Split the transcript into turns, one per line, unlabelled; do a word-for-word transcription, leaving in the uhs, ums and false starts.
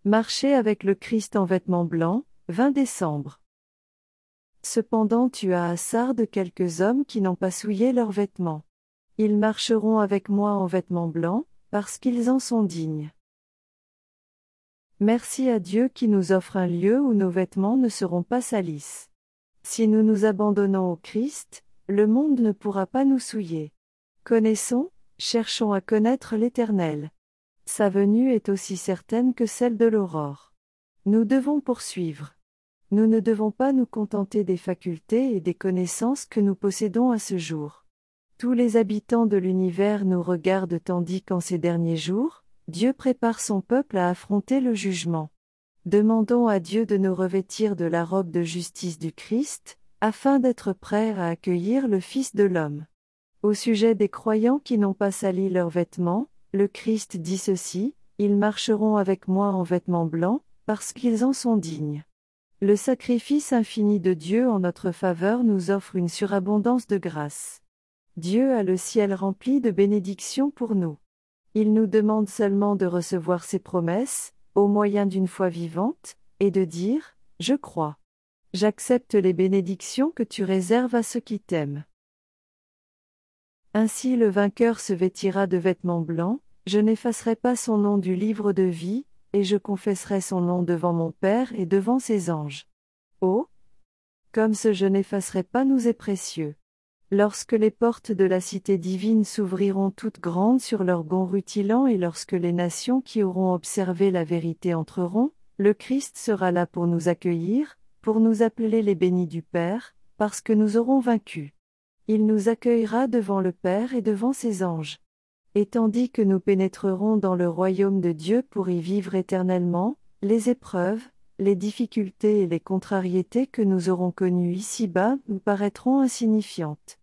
Marcher avec le Christ en vêtements blancs, vingt décembre. Cependant tu as à Sardes quelques hommes qui n'ont pas souillé leurs vêtements. Ils marcheront avec moi en vêtements blancs, parce qu'ils en sont dignes. Merci à Dieu qui nous offre un lieu où nos vêtements ne seront pas salis. Si nous nous abandonnons au Christ, le monde ne pourra pas nous souiller. Connaissons, cherchons à connaître l'Éternel. Sa venue est aussi certaine que celle de l'aurore. Nous devons poursuivre. Nous ne devons pas nous contenter des facultés et des connaissances que nous possédons à ce jour. Tous les habitants de l'univers nous regardent tandis qu'en ces derniers jours, Dieu prépare son peuple à affronter le jugement. Demandons à Dieu de nous revêtir de la robe de justice du Christ, afin d'être prêts à accueillir le Fils de l'homme. Au sujet des croyants qui n'ont pas sali leurs vêtements, le Christ dit ceci, « Ils marcheront avec moi en vêtements blancs, parce qu'ils en sont dignes. » Le sacrifice infini de Dieu en notre faveur nous offre une surabondance de grâce. Dieu a le ciel rempli de bénédictions pour nous. Il nous demande seulement de recevoir ses promesses, au moyen d'une foi vivante, et de dire, « Je crois. J'accepte les bénédictions que tu réserves à ceux qui t'aiment. » Ainsi le vainqueur se vêtira de vêtements blancs, je n'effacerai pas son nom du livre de vie, et je confesserai son nom devant mon Père et devant ses anges. Oh! Comme ce je n'effacerai pas nous est précieux. Lorsque les portes de la cité divine s'ouvriront toutes grandes sur leurs gonds rutilants et lorsque les nations qui auront observé la vérité entreront, le Christ sera là pour nous accueillir, pour nous appeler les bénis du Père, parce que nous aurons vaincu. Il nous accueillera devant le Père et devant ses anges. Et tandis que nous pénétrerons dans le royaume de Dieu pour y vivre éternellement, les épreuves, les difficultés et les contrariétés que nous aurons connues ici-bas nous paraîtront insignifiantes.